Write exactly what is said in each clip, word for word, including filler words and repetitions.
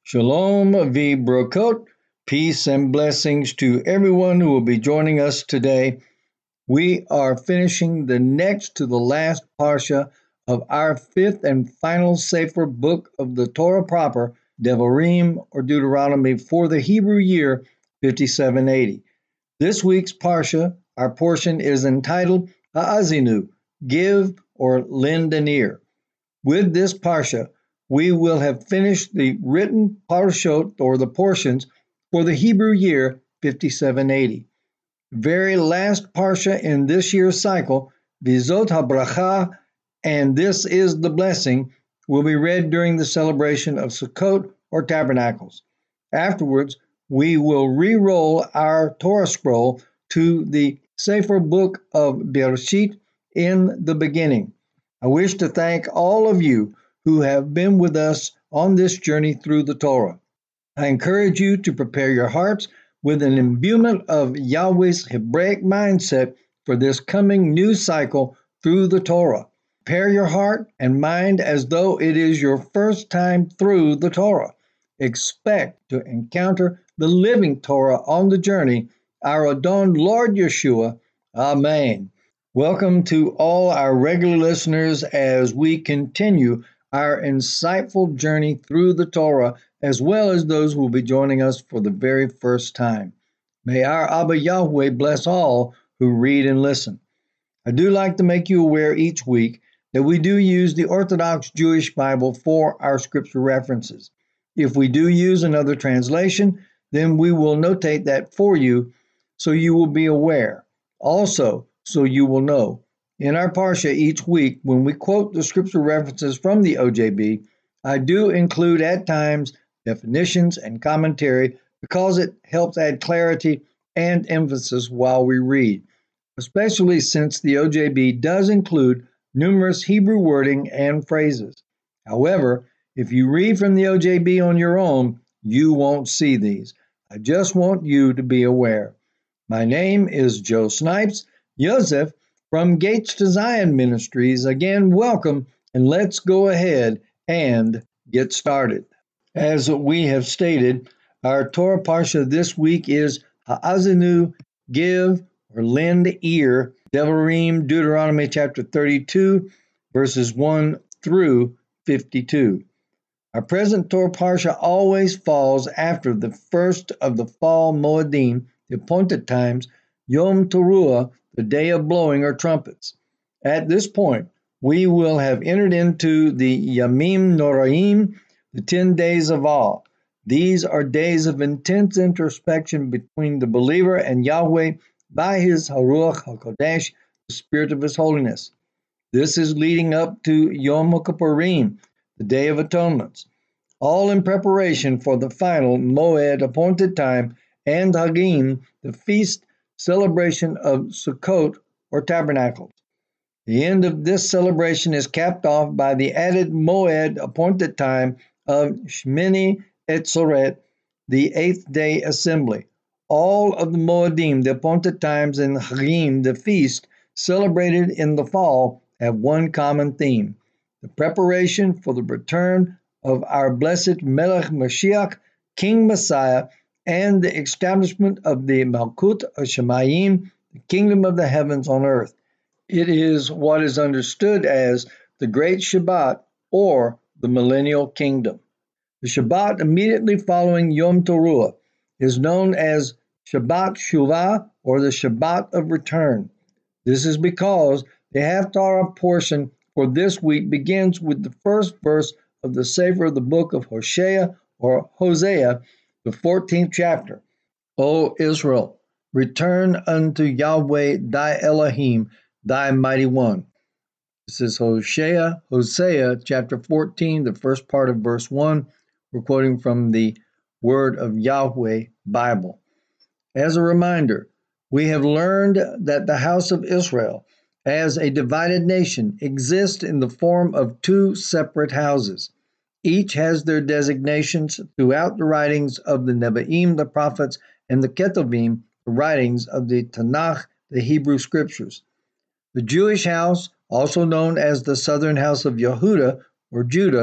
Shalom v'brokot, peace and blessings to everyone who will be joining us today. We are finishing the next to the last parsha of our fifth and final Sefer book of the Torah proper, Devarim or Deuteronomy, for the Hebrew year fifty-seven eighty. This week's parsha, our portion, is entitled Ha'azinu, Give or Lend an Ear. With this parsha, we will have finished the written parashot, or the portions, for the Hebrew year fifty-seven eighty. The very last parsha in this year's cycle, Vizot HaBracha, and This is the Blessing, will be read during the celebration of Sukkot or Tabernacles. Afterwards, we will re-roll our Torah scroll to the Sefer book of Bereshit, in the beginning. I wish to thank all of you who have been with us on this journey through the Torah. I encourage you to prepare your hearts with an imbuement of Yahweh's Hebraic mindset for this coming new cycle through the Torah. Prepare your heart and mind as though it is your first time through the Torah. Expect to encounter the living Torah on the journey, our Adon Lord Yeshua. Amen. Welcome to all our regular listeners as we continue our insightful journey through the Torah, as well as those who will be joining us for the very first time. May our Abba Yahweh bless all who read and listen. I do like to make you aware each week that we do use the Orthodox Jewish Bible for our scripture references. If we do use another translation, then we will notate that for you so you will be aware. Also, so you will know, in our Parsha each week, when we quote the scripture references from the O J B, I do include at times definitions and commentary because it helps add clarity and emphasis while we read, especially since the O J B does include numerous Hebrew wording and phrases. However, if you read from the O J B on your own, you won't see these. I just want you to be aware. My name is Joe Snipes, Yosef, from Gates to Zion Ministries. Again, welcome, and let's go ahead and get started. As we have stated, our Torah Parsha this week is Ha'azinu, Give or Lend Ear, Devarim, Deuteronomy chapter thirty-two, verses one through fifty-two. Our present Torah Parsha always falls after the first of the fall Moedim, the appointed times, Yom Teruah, the day of blowing or trumpets. At this point, we will have entered into the Yamim Noraim, the ten days of awe. These are days of intense introspection between the believer and Yahweh by his Haruach HaKodesh, the Spirit of his holiness. This is leading up to Yom HaKippurim, the Day of Atonements, all in preparation for the final Moed appointed time and Hagim, the feast celebration of Sukkot or Tabernacles. The end of this celebration is capped off by the added Moed appointed time of Shmini Etzoret, the eighth day assembly. All of the Moedim, the appointed times, and Hagim, the feast celebrated in the fall, have one common theme: the preparation for the return of our blessed Melech Mashiach, King Messiah, and the establishment of the Malkut Hashemayim, the kingdom of the heavens on earth. It is what is understood as the Great Shabbat, or the Millennial Kingdom. The Shabbat immediately following Yom Teruah is known as Shabbat Shuvah, or the Shabbat of Return. This is because the Haftarah portion for this week begins with the first verse of the Sefer of the book of Hosea, or Hosea, the fourteenth chapter. O Israel, return unto Yahweh thy Elohim, thy mighty one. This is Hosea, Hosea chapter fourteen, the first part of verse one. We're quoting from the Word of Yahweh Bible. As a reminder, we have learned that the house of Israel, as a divided nation, exists in the form of two separate houses. Each has their designations throughout the writings of the Nevi'im, the prophets, and the Ketuvim, the writings of the Tanakh, the Hebrew Scriptures. The Jewish house, also known as the southern house of Yehuda or Judah,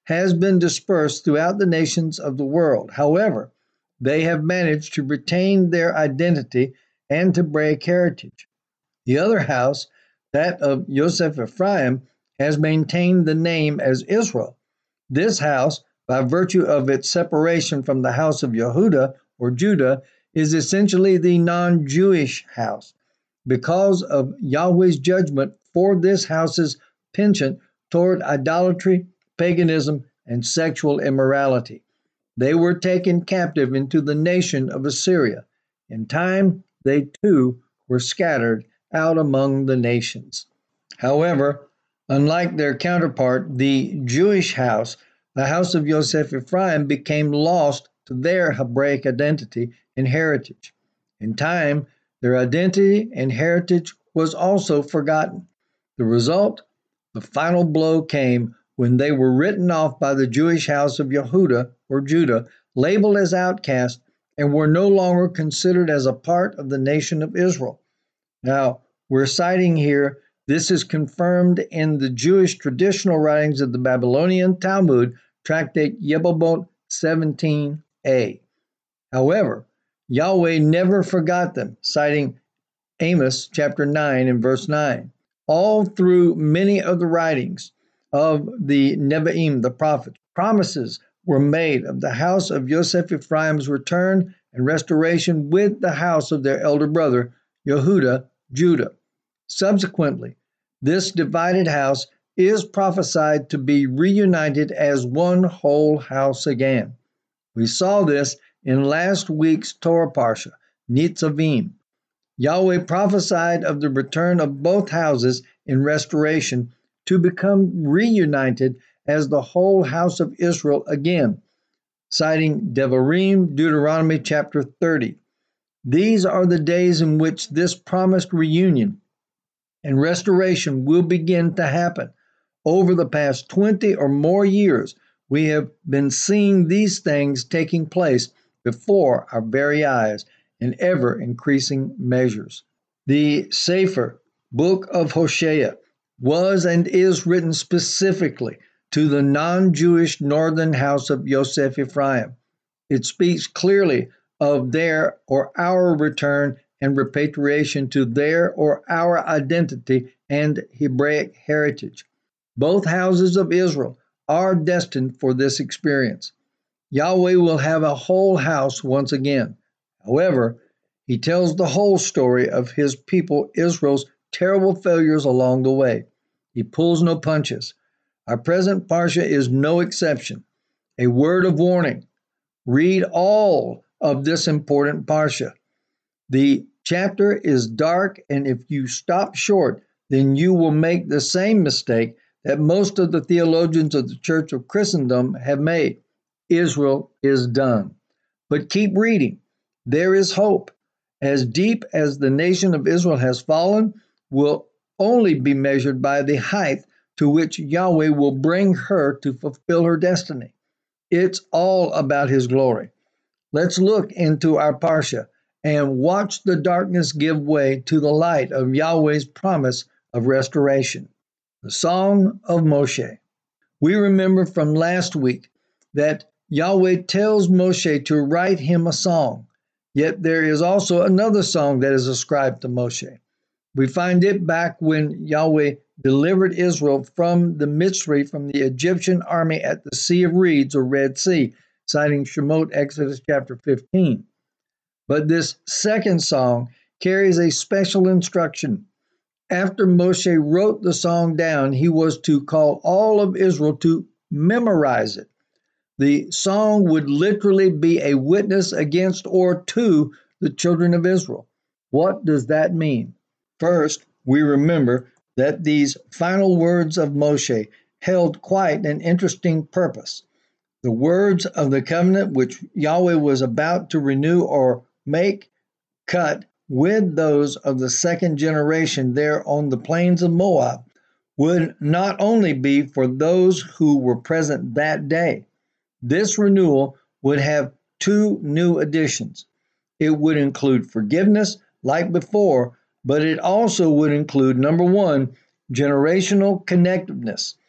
has been dispersed throughout the nations of the world. However, they have managed to retain their identity and to break heritage. The other house, that of Joseph Ephraim, has maintained the name as Israel. This house, by virtue of its separation from the house of Yehuda or Judah, is essentially the non-Jewish house because of Yahweh's judgment for this house's penchant toward idolatry, paganism, and sexual immorality. They were taken captive into the nation of Assyria. In time, they too were scattered out among the nations. However, unlike their counterpart, the Jewish house, the house of Joseph Ephraim, became lost to their Hebraic identity and heritage. In time, their identity and heritage was also forgotten. The result, the final blow came when they were written off by the Jewish house of Yehuda or Judah, labeled as outcasts, and were no longer considered as a part of the nation of Israel. Now, we're citing here, this is confirmed in the Jewish traditional writings of the Babylonian Talmud, Tractate Yebamot seventeen a. However, Yahweh never forgot them, citing Amos chapter nine and verse nine. All through many of the writings of the Nevi'im, the prophets, promises were made of the house of Joseph Ephraim's return and restoration with the house of their elder brother, Yehuda, Judah. Subsequently, this divided house is prophesied to be reunited as one whole house again. We saw this in last week's Torah Parsha, Nitzavim. Yahweh prophesied of the return of both houses in restoration to become reunited as the whole house of Israel again, citing Devarim, Deuteronomy chapter thirty. These are the days in which this promised reunion and restoration will begin to happen. Over the past twenty or more years, we have been seeing these things taking place before our very eyes in ever-increasing measures. The Sefer, Book of Hosea, was and is written specifically to the non-Jewish northern house of Joseph Ephraim. It speaks clearly of their or our return and repatriation to their or our identity and Hebraic heritage. Both houses of Israel are destined for this experience. Yahweh will have a whole house once again. However, he tells the whole story of his people Israel's terrible failures along the way. He pulls no punches. Our present Parsha is no exception. A word of warning. Read all of this important Parsha. The chapter is dark, and if you stop short, then you will make the same mistake that most of the theologians of the Church of Christendom have made. Israel is done. But keep reading. There is hope. As deep as the nation of Israel has fallen, will only be measured by the height to which Yahweh will bring her to fulfill her destiny. It's all about his glory. Let's look into our Parsha and watch the darkness give way to the light of Yahweh's promise of restoration. The Song of Moshe. We remember from last week that Yahweh tells Moshe to write him a song, yet there is also another song that is ascribed to Moshe. We find it back when Yahweh delivered Israel from the Mitzri, from the Egyptian army at the Sea of Reeds or Red Sea, citing Shemot, Exodus chapter fifteen. But this second song carries a special instruction. After Moshe wrote the song down, he was to call all of Israel to memorize it. The song would literally be a witness against or to the children of Israel. What does that mean? First, we remember that these final words of Moshe held quite an interesting purpose. The words of the covenant which Yahweh was about to renew or make cut with those of the second generation there on the plains of Moab would not only be for those who were present that day. This renewal would have two new additions. It would include forgiveness like before, but it also would include, number one, generational connectedness.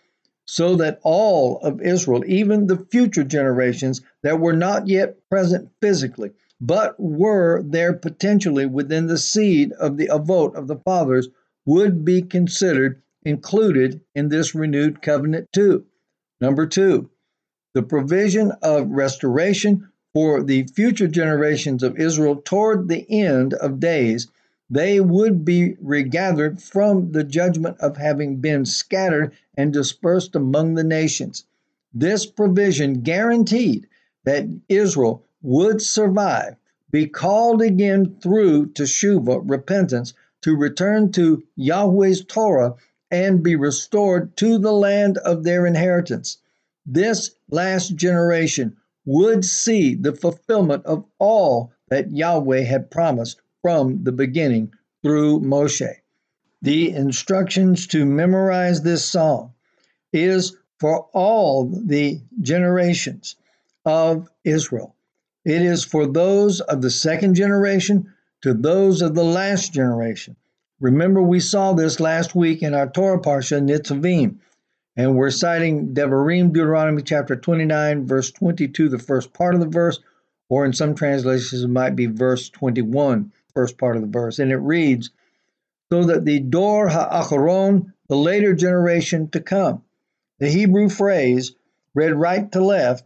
so that all of Israel, even the future generations that were not yet present physically, but were there potentially within the seed of the Avot of the fathers, would be considered included in this renewed covenant too. Number two, the provision of restoration for the future generations of Israel toward the end of days. They would be regathered from the judgment of having been scattered and dispersed among the nations. This provision guaranteed that Israel would survive, be called again through teshuvah, repentance, to return to Yahweh's Torah, and be restored to the land of their inheritance. This last generation would see the fulfillment of all that Yahweh had promised from the beginning through Moshe. The instructions to memorize this song is for all the generations of Israel. It is for those of the second generation to those of the last generation. Remember, we saw this last week in our Torah Parsha, Nitzavim, and we're citing Devarim, Deuteronomy chapter twenty-nine, verse twenty-two, the first part of the verse, or in some translations it might be verse twenty-one, first part of the verse, and it reads, so that the Dor HaAcharon, the later generation to come. The Hebrew phrase, read right to left,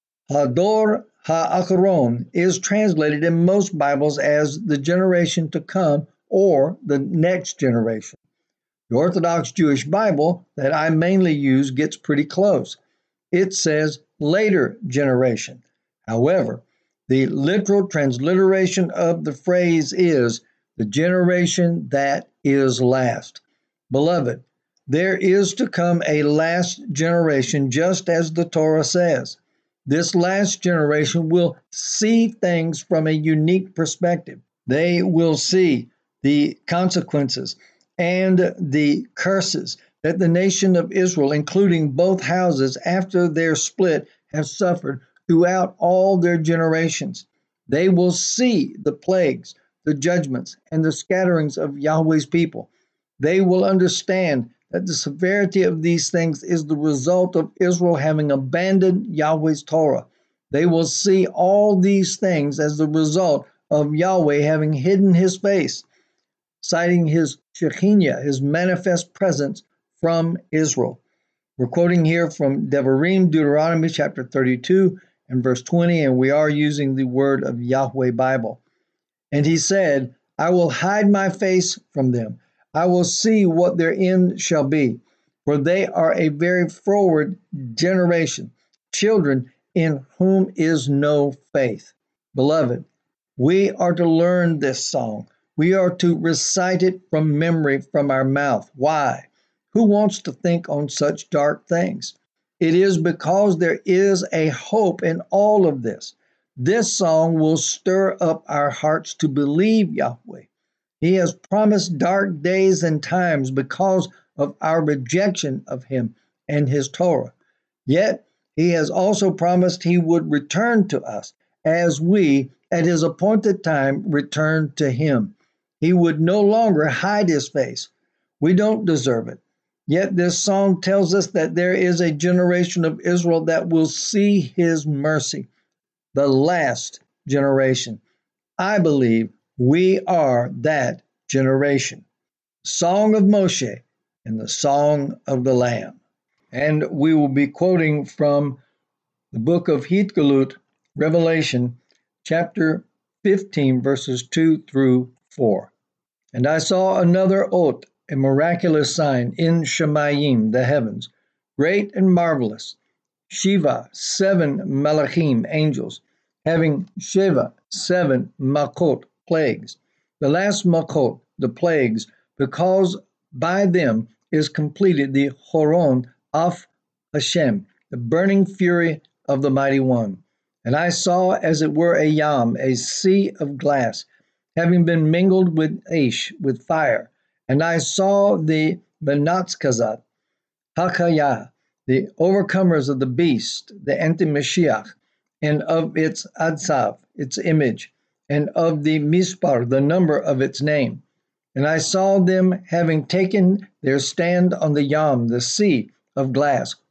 Hador HaAcharon, is translated in most Bibles as the generation to come or the next generation. The Orthodox Jewish Bible that I mainly use gets pretty close. It says later generation. However, the literal transliteration of the phrase is the generation that is last. Beloved, there is to come a last generation, just as the Torah says. This last generation will see things from a unique perspective. They will see the consequences and the curses that the nation of Israel, including both houses after their split, have suffered throughout all their generations. They will see the plagues, the judgments, and the scatterings of Yahweh's people. They will understand that the severity of these things is the result of Israel having abandoned Yahweh's Torah. They will see all these things as the result of Yahweh having hidden his face, citing his Shekhinah, his manifest presence from Israel. We're quoting here from Devarim, Deuteronomy chapter thirty-two and verse twenty, and we are using the word of Yahweh Bible. And he said, I will hide my face from them. I will see what their end shall be, for they are a very froward generation, children in whom is no faith. Beloved, we are to learn this song. We are to recite it from memory from our mouth. Why? Who wants to think on such dark things? It is because there is a hope in all of this. This song will stir up our hearts to believe Yahweh. He has promised dark days and times because of our rejection of him and his Torah. Yet, he has also promised he would return to us as we, at his appointed time, return to him. He would no longer hide his face. We don't deserve it. Yet this song tells us that there is a generation of Israel that will see his mercy, the last generation. I believe we are that generation. Song of Moshe and the Song of the Lamb. And we will be quoting from the book of Hitgalut, Revelation, chapter fifteen, verses two through four. And I saw another oath, a miraculous sign in Shemayim, the heavens, great and marvelous. Shiva, seven malachim, angels, having Sheva, seven makot, plagues. The last makot, the plagues, because by them is completed the Horon of Hashem, the burning fury of the Mighty One. And I saw as it were a yam, a sea of glass, having been mingled with ash, with fire. And I saw the Benatzkazat, Hakayah, the overcomers of the beast, the anti-Mashiach, and of its Adsav, its image, and of the Mispar, the number of its name. And I saw them having taken their stand on the Yam, the sea of glass,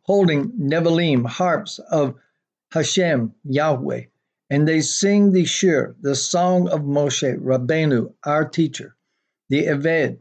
holding Nevilim harps of Hashem, Yahweh, and they sing the Shir, the song of Moshe Rabbeinu, our teacher, the Eved,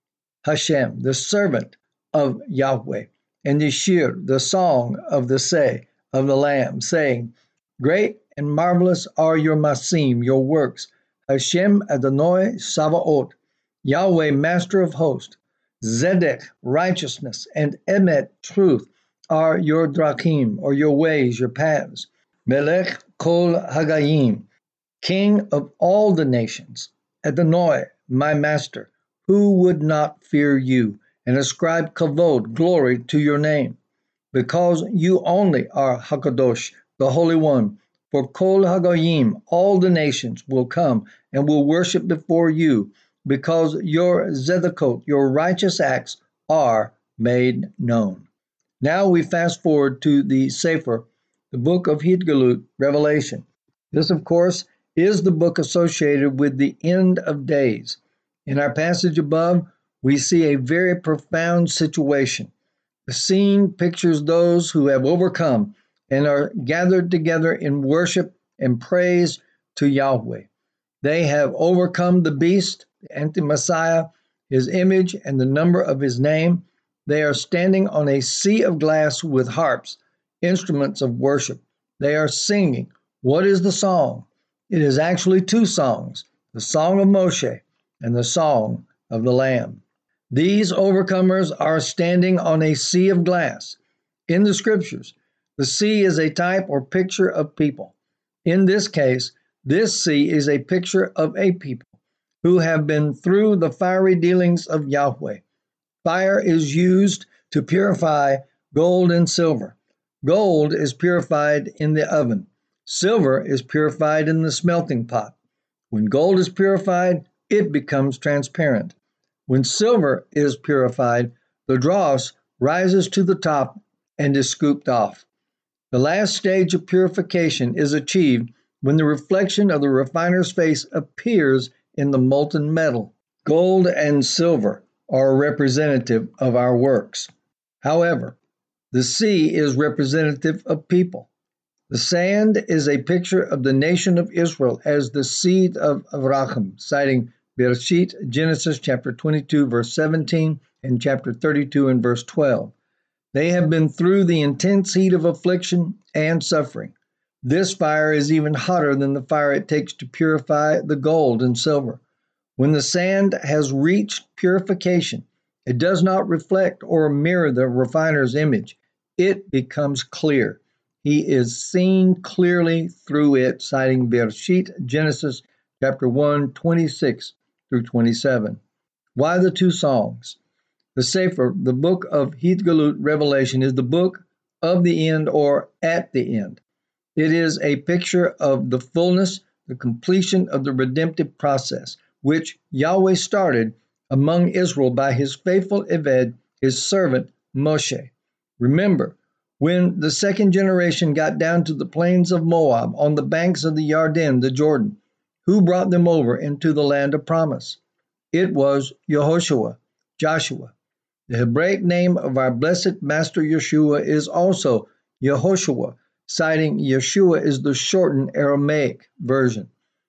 Hashem, the servant of Yahweh, and the Shir, the song of the Say, of the Lamb, saying, Great and marvelous are your Masim, your works, Hashem Adonai Savaot, Yahweh, master of hosts, Zedek, righteousness, and Emet, truth, are your drachim, or your ways, your paths. Melech kol hagayim, king of all the nations. Adonai, my master, who would not fear you, and ascribe kavod, glory, to your name? Because you only are Hakadosh, the Holy One. For kol hagayim, all the nations will come and will worship before you, because your zedekot, your righteous acts, are made known. Now we fast forward to the Sefer, the book of Hitgalut, Revelation. This, of course, is the book associated with the end of days. In our passage above, we see a very profound situation. The scene pictures those who have overcome and are gathered together in worship and praise to Yahweh. They have overcome the beast, the anti-Messiah, his image, and the number of his name. They are standing on a sea of glass with harps, instruments of worship. They are singing. What is the song? It is actually two songs, the Song of Moshe and the Song of the Lamb. These overcomers are standing on a sea of glass. In the scriptures, the sea is a type or picture of people. In this case, this sea is a picture of a people who have been through the fiery dealings of Yahweh. Fire is used to purify gold and silver. Gold is purified in the oven. Silver is purified in the smelting pot. When gold is purified, it becomes transparent. When silver is purified, the dross rises to the top and is scooped off. The last stage of purification is achieved when the reflection of the refiner's face appears in the molten metal. Gold and silver are representative of our works. However, the sea is representative of people. The sand is a picture of the nation of Israel as the seed of Avraham, citing Bereshit, Genesis chapter twenty-two, verse seventeen, and chapter thirty-two and verse twelve. They have been through the intense heat of affliction and suffering. This fire is even hotter than the fire it takes to purify the gold and silver. When the sand has reached purification, it does not reflect or mirror the refiner's image. It becomes clear. He is seen clearly through it, citing Bereshit, Genesis chapter one, twenty-six through twenty-seven. Why the two songs? The Sefer, the book of Hitgalut, Revelation, is the book of the end or at the end. It is a picture of the fullness, the completion of the redemptive process, which Yahweh started among Israel by his faithful Eved, his servant Moshe. Remember, when the second generation got down to the plains of Moab on the banks of the Yarden, the Jordan, who brought them over into the land of promise? It was Yehoshua, Joshua. The Hebraic name of our blessed Master Yeshua is also Yehoshua, citing Yeshua is the shortened Aramaic version.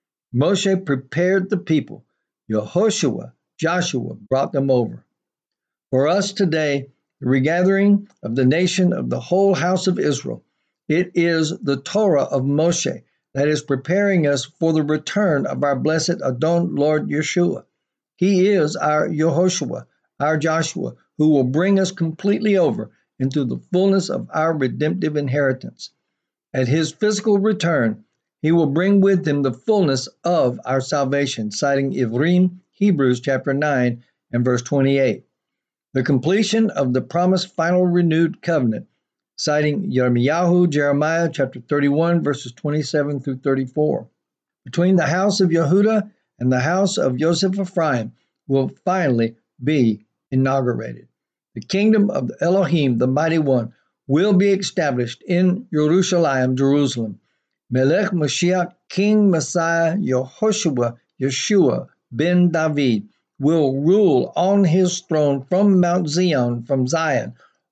Moshe prepared the people. Yehoshua, Joshua, brought them over. For us today, the regathering of the nation of the whole house of Israel, it is the Torah of Moshe that is preparing us for the return of our blessed Adon Lord Yeshua. He is our Yehoshua, our Joshua, who will bring us completely over into the fullness of our redemptive inheritance. At his physical return, he will bring with him the fullness of our salvation, citing Ivrim, Hebrews chapter nine and verse twenty-eight. The completion of the promised final renewed covenant, citing Yirmiyahu, Jeremiah chapter thirty-one, verses twenty-seven through thirty-four. Between the house of Yehuda and the house of Joseph Ephraim will finally be inaugurated. The kingdom of Elohim, the Mighty One, will be established in Jerusalem, Jerusalem. Melech Mashiach, King Messiah, Yehoshua, Yeshua, ben David, will rule on his throne from Mount Zion, from Zion,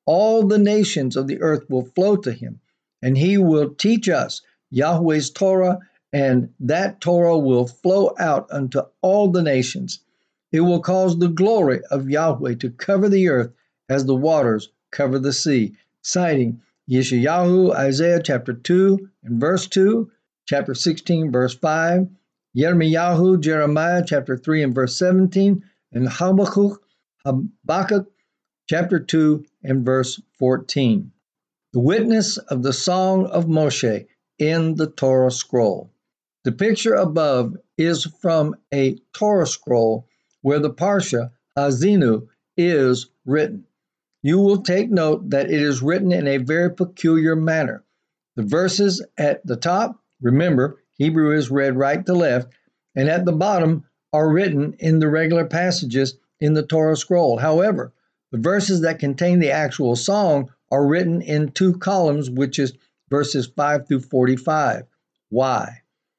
All the nations of the earth will flow to him, and he will teach us Yahweh's Torah, and that Torah will flow out unto all the nations. It will cause the glory of Yahweh to cover the earth as the waters cover the sea. Citing Yeshayahu, Isaiah chapter two and verse two, chapter sixteen, verse five, Yirmiyahu, Jeremiah chapter three and verse seventeen, and Habakkuk, Habakkuk chapter two and verse fourteen. The witness of the Song of Moshe in the Torah scroll. The picture above is from a Torah scroll where the Parsha Hazinu is written. You will take note that it is written in a very peculiar manner. The verses at the top, remember, Hebrew is read right to left, and at the bottom are written in the regular passages in the Torah scroll. However, the verses that contain the actual song are written in two columns, which is verses five through forty-five. Why?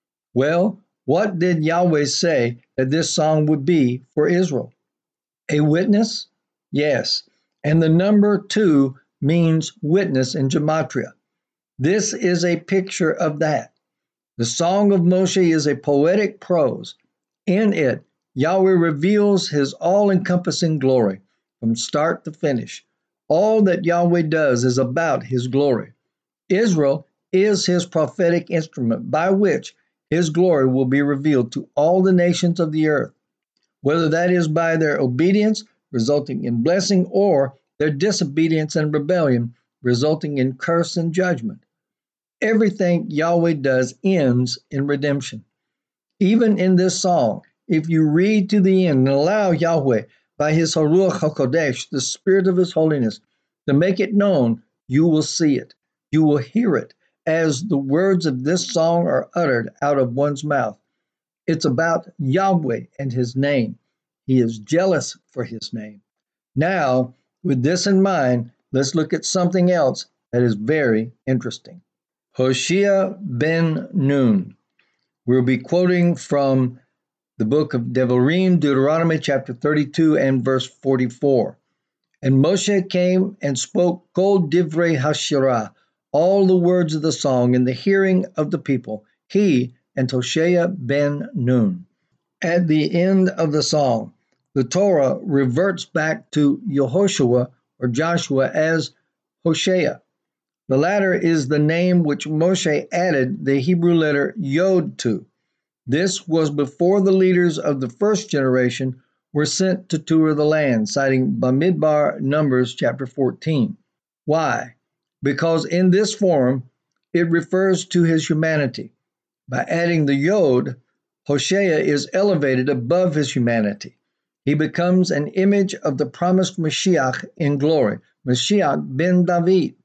Well, what did Yahweh say that this song would be for Israel? A witness? Yes. And the number two means witness in Gematria. This is a picture of that. The Song of Moshe is a poetic prose. In it, Yahweh reveals his all-encompassing glory from start to finish. All that Yahweh does is about his glory. Israel is his prophetic instrument by which his glory will be revealed to all the nations of the earth, whether that is by their obedience, resulting in blessing, or their disobedience and rebellion, resulting in curse and judgment. Everything Yahweh does ends in redemption. Even in this song, if you read to the end and allow Yahweh, by his Haruach HaKodesh, the Spirit of his holiness, to make it known, you will see it. You will hear it as the words of this song are uttered out of one's mouth. It's about Yahweh and his name. He is jealous for his name. Now, with this in mind, let's look at something else that is very interesting. Hoshea ben Nun. We'll be quoting from the book of Devarim, Deuteronomy chapter thirty-two and verse forty-four. And Moshe came and spoke Kol Divrei Hashirah, all the words of the song in the hearing of the people, he and Hoshea ben Nun. At the end of the song, the Torah reverts back to Yehoshua or Joshua as Hoshea. The latter is the name which Moshe added the Hebrew letter Yod to. This was before the leaders of the first generation were sent to tour the land, citing Bamidbar Numbers chapter fourteen. Why? Because in this form, it refers to his humanity. By adding the Yod, Hoshea is elevated above his humanity. He becomes an image of the promised Mashiach in glory, Mashiach ben David.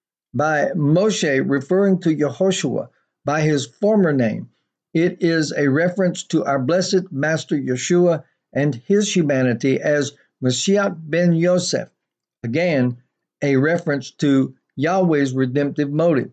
By Moshe referring to Yehoshua by his former name, it is a reference to our blessed Master Yeshua and his humanity as Mashiach ben Yosef. Again, a reference to Yahweh's redemptive motive.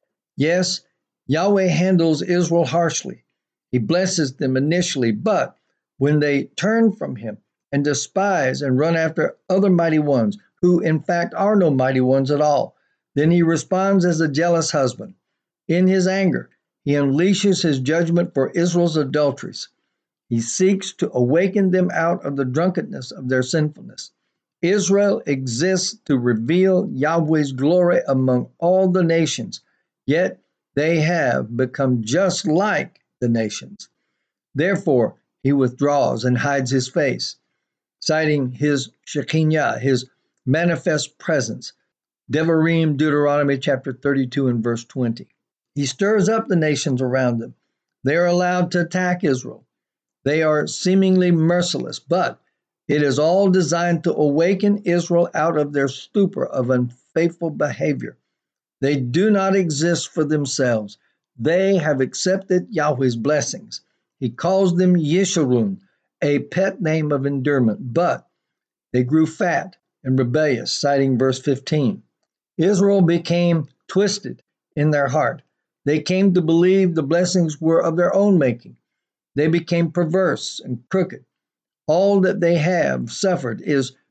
Yes, Yahweh handles Israel harshly. He blesses them initially, but when they turn from him and despise and run after other mighty ones, who in fact are no mighty ones at all, then he responds as a jealous husband. In his anger, he unleashes his judgment for Israel's adulteries. He seeks to awaken them out of the drunkenness of their sinfulness. Israel exists to reveal Yahweh's glory among all the nations, yet they have become just like the nations. Therefore, he withdraws and hides his face, citing his Shekinah, his manifest presence. Devarim, Deuteronomy chapter thirty-two and verse twenty. He stirs up the nations around them. They are allowed to attack Israel. They are seemingly merciless, but it is all designed to awaken Israel out of their stupor of unfaithful behavior. They do not exist for themselves. They have accepted Yahweh's blessings. He calls them Yeshurun, a pet name of endearment, but they grew fat and rebellious, citing verse fifteen. Israel became twisted in their heart. They came to believe the blessings were of their own making. They became perverse and crooked. All that they have suffered is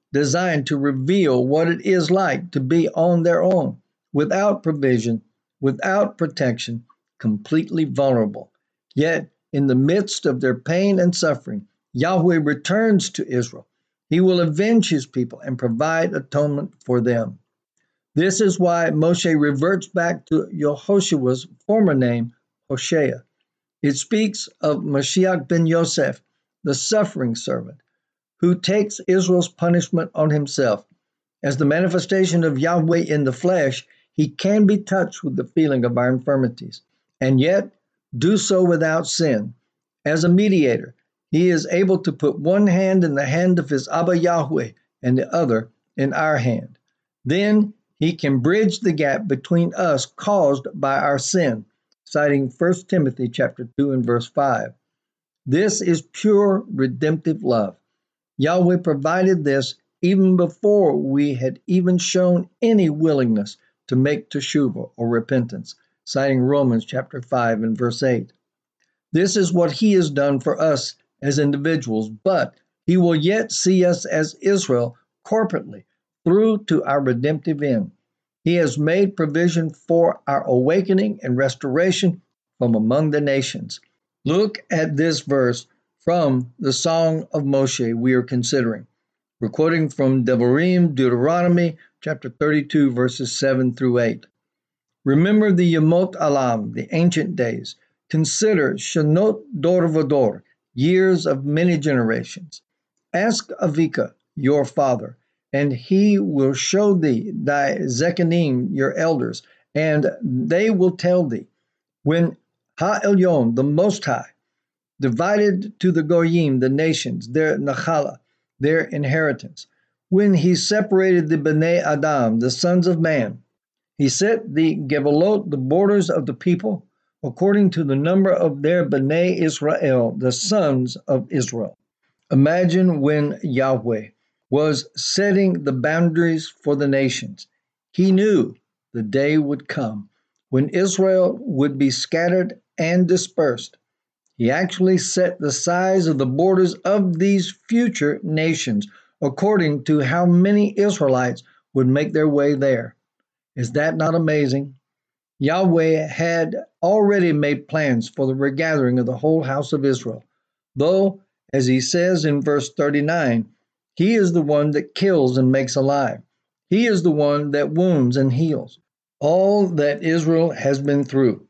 designed to reveal what it is like to be on their own, without provision, without protection, completely vulnerable. Yet, in the midst of their pain and suffering, Yahweh returns to Israel. He will avenge his people and provide atonement for them. This is why Moshe reverts back to Yehoshua's former name, Hosea. It speaks of Mashiach ben Yosef, the suffering servant, who takes Israel's punishment on himself. As the manifestation of Yahweh in the flesh, he can be touched with the feeling of our infirmities, and yet do so without sin. As a mediator, he is able to put one hand in the hand of his Abba Yahweh and the other in our hand. Then he can bridge the gap between us caused by our sin, citing First Timothy chapter two and verse five. This is pure redemptive love. Yahweh provided this even before we had even shown any willingness to make teshuvah or repentance, citing Romans chapter five and verse eight. This is what he has done for us as individuals, but he will yet see us as Israel corporately through to our redemptive end. He has made provision for our awakening and restoration from among the nations. Look at this verse from the Song of Moshe we are considering. We're quoting from Devarim, Deuteronomy, chapter thirty-two, verses seven through eight. Remember the Yemot Alam, the ancient days. Consider Shanot Dor Vador, years of many generations. Ask Avika, your father, and he will show thee thy Zechariah, your elders, and they will tell thee, when Ha-Elyon, the Most High, divided to the Goyim, the nations, their Nachala, their inheritance. When he separated the Bnei Adam, the sons of man, he set the Gebalot, the borders of the people, according to the number of their Bnei Israel, the sons of Israel. Imagine when Yahweh was setting the boundaries for the nations. He knew the day would come when Israel would be scattered and dispersed. He actually set the size of the borders of these future nations according to how many Israelites would make their way there. Is that not amazing? Yahweh had already made plans for the regathering of the whole house of Israel, though, as he says in verse thirty-nine, he is the one that kills and makes alive. He is the one that wounds and heals. All that Israel has been through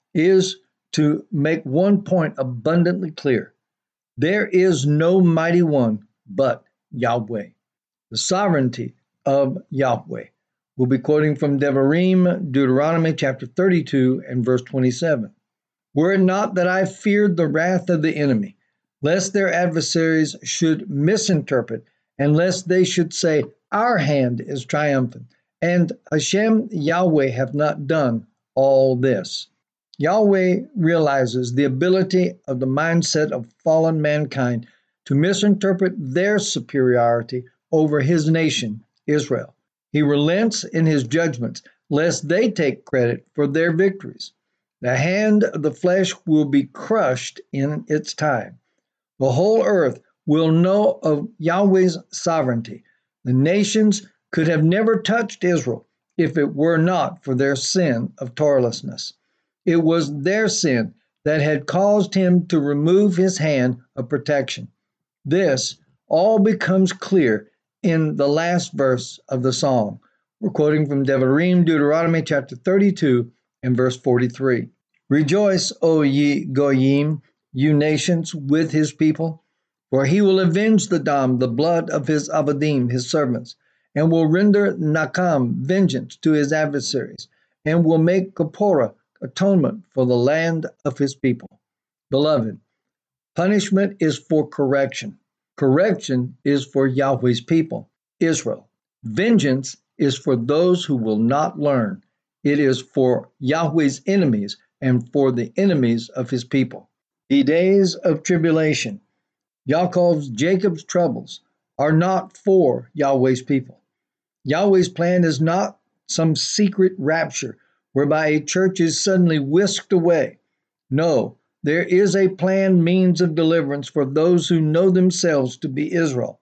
is to make one point abundantly clear. There is no mighty one but Yahweh. The sovereignty of Yahweh. We'll be quoting from Devarim, Deuteronomy chapter thirty-two and verse twenty-seven. Were it not that I feared the wrath of the enemy, lest their adversaries should misinterpret, and lest they should say, our hand is triumphant, and Hashem Yahweh have not done all this. Yahweh realizes the ability of the mindset of fallen mankind to misinterpret their superiority over his nation, Israel. He relents in his judgments, lest they take credit for their victories. The hand of the flesh will be crushed in its time. The whole earth will know of Yahweh's sovereignty. The nations could have never touched Israel if it were not for their sin of Torahlessness. It was their sin that had caused him to remove his hand of protection. This all becomes clear in the last verse of the song. We're quoting from Devarim, Deuteronomy chapter thirty-two and verse forty-three. Rejoice, O ye Goyim, you nations, with his people, for he will avenge the dam, the blood of his Abadim, his servants, and will render Nakam, vengeance, to his adversaries, and will make Kapora, atonement, for the land of his people. Beloved, punishment is for correction. Correction is for Yahweh's people, Israel. Vengeance is for those who will not learn. It is for Yahweh's enemies and for the enemies of his people. The days of tribulation, Yaakov's, Jacob's troubles, are not for Yahweh's people. Yahweh's plan is not some secret rapture whereby a church is suddenly whisked away. No, there is a planned means of deliverance for those who know themselves to be Israel.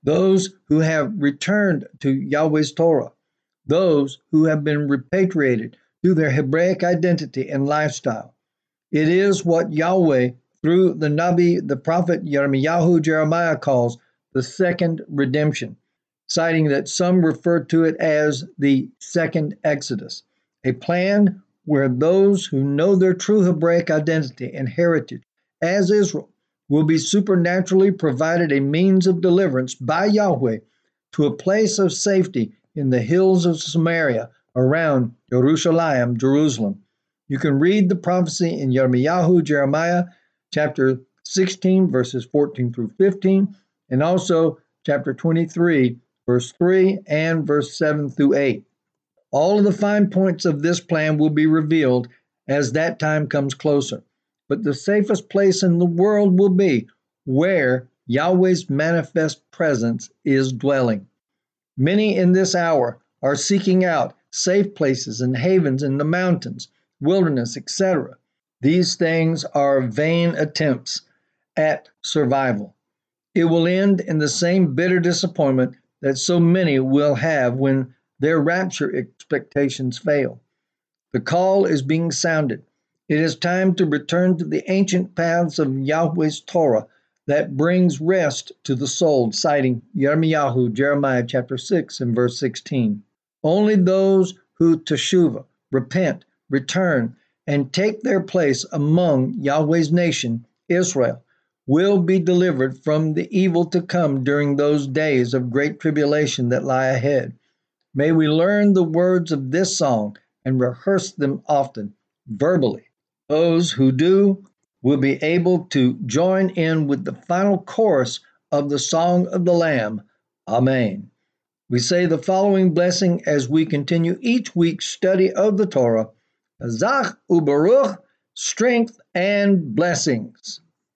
those who have returned to Yahweh's Torah, those who have been repatriated through their Hebraic identity and lifestyle. It is what Yahweh, through the Nabi, the prophet Yirmiyahu Jeremiah, calls the second redemption, citing that some refer to it as the second Exodus, a plan where those who know their true Hebraic identity and heritage as Israel will be supernaturally provided a means of deliverance by Yahweh to a place of safety in the hills of Samaria around Jerusalem, Jerusalem. You can read the prophecy in Yirmiyahu, Jeremiah, chapter sixteen, verses fourteen through fifteen, and also chapter twenty-three, verse three, and verse seven through eight. All of the fine points of this plan will be revealed as that time comes closer. But the safest place in the world will be where Yahweh's manifest presence is dwelling. Many in this hour are seeking out safe places and havens in the mountains, wilderness, et cetera. These things are vain attempts at survival. It will end in the same bitter disappointment that so many will have when their rapture expectations fail. The call is being sounded. It is time to return to the ancient paths of Yahweh's Torah that brings rest to the soul, citing Yirmiyahu, Jeremiah chapter six and verse sixteen. Only those who teshuvah, repent, return, and take their place among Yahweh's nation, Israel, will be delivered from the evil to come during those days of great tribulation that lie ahead. May we learn the words of this song and rehearse them often, verbally. Those who do will be able to join in with the final chorus of the Song of the Lamb. Amen. We say the following blessing as we continue each week's study of the Torah. Hazach ubaruch, strength and blessings.